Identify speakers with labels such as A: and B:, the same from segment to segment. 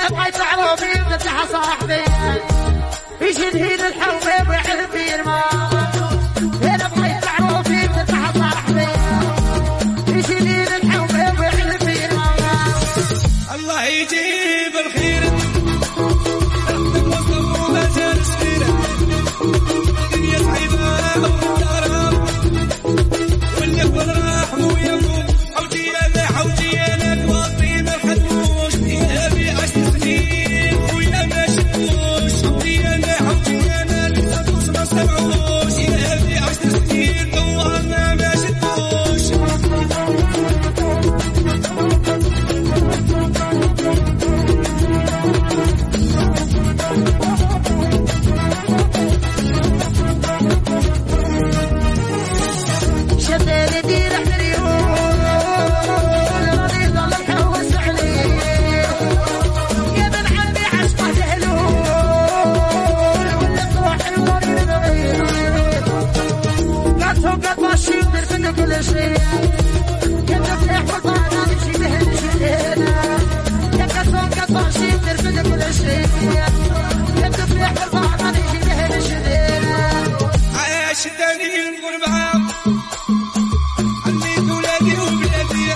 A: انا بغيت عروبي وفتح صاحبي يشد هيد الحومي ويعرف في الماء. انا بغيت عروبي وفتح صاحبي يشد هيد الحومي ويعرف في الماء.
B: الله يجيب الخير تحت الوصف وما زال سفيرة الدنيا صعيبة والدرب واللي يقبل راح ويقوم حوجي انا حوجي انا توطي ما الحدوش يا ابي 10 سنين خويا ما شفتوش حوجي انا الحدوش ما سمعوش يا ابي 10 سنين دورنا ما شفتوش.
A: كل شيء كنت تفلح وطانا نمشي به نشدينا يا كسون كطاشي ترفد كل شيء كنت تفلح وطانا نمشي به نشدينا.
B: عايش الدنيا نقول معاهم علميت ولادي وبلادي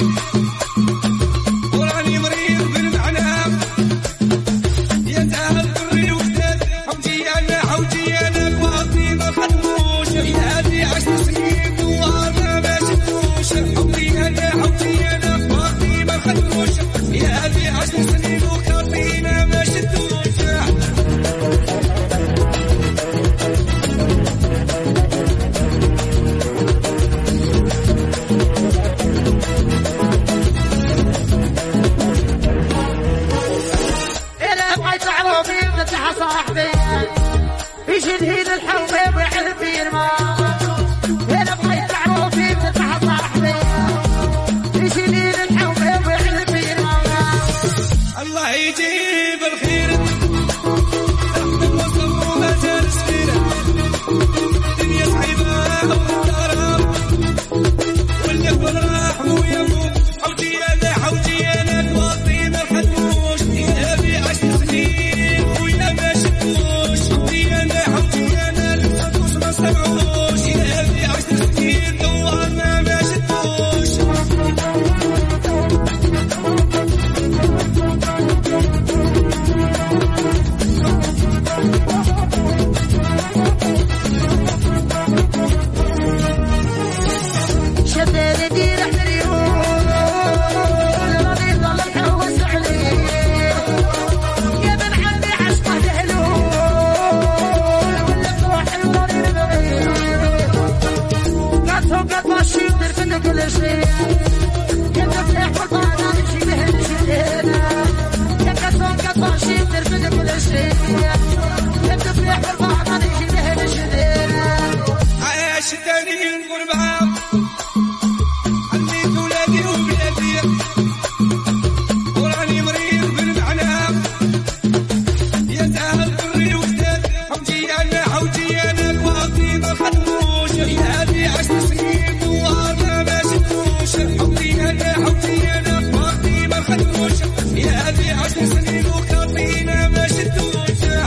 B: وراني مريض بالمعنى يا زهر ضري وجداد حوجي انا واطي ما خدموش يا ابي 10 سنين دوارنا ما شفتوش حوجي انا واطي ما خدموش يا ابي 10 سنين وكاطينا ما شفتوش.
A: صاحبي يشد هيد الحومي ويعرف في الماء. انا بغيت عروبي وفتح صاحبي يشد هيد الحومي ويعرف في الماء.
B: الله يجيب الخير تحت الوصف وما زال سفيرة الدنيا صعيبة والدرب واللي يقبل راح ويقوم حوجي انا توطي ما الحدوش يا ابي 10 سنين خويا ما شفتوش حوجي انا الحدوش ما سمعوش يا ابي 10 سنين دورنا ما شفتوش.
A: شدد دير حريون راضي ظل الحوس عليه يا بن عمي عشقه دهلون ولا تروح الوري بعيد قطه قط ماشي ترفد كل شيء كنت تفلح وطانا نمشي به نشدينا يا قطه قط ماشي ترفد كل شيء كنت تفلح وطانا نمشي به نشدينا.
B: عايش الدنيا نقول معاهم علميت ولادي وبلادي وراني مريض بالمعنى يا زهر ضري وجداد حوجي انا واطي ما خدموش يا ابي 10 سنين دوارنا ما شفتوش حوجي انا واطي ما خدموش يا ابي 10 سنين وكاطينا ما شفتوش.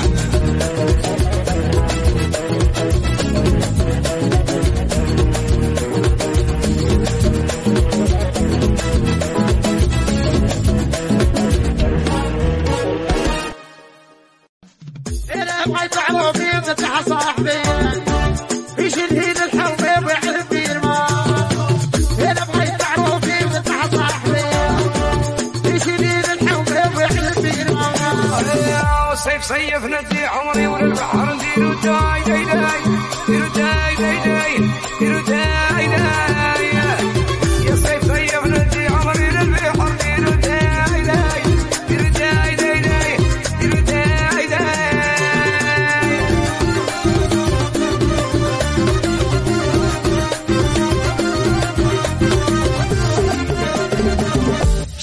A: انا بغيت عروبي وفتح صاحبي يشد هيد الحومي ويعرف في الماء. انا بغيت عروبي وفتح صاحبي يشد هيد الحومي ويعرف في الماء.
B: صيف ندي عمري وللبحر نديرو جاي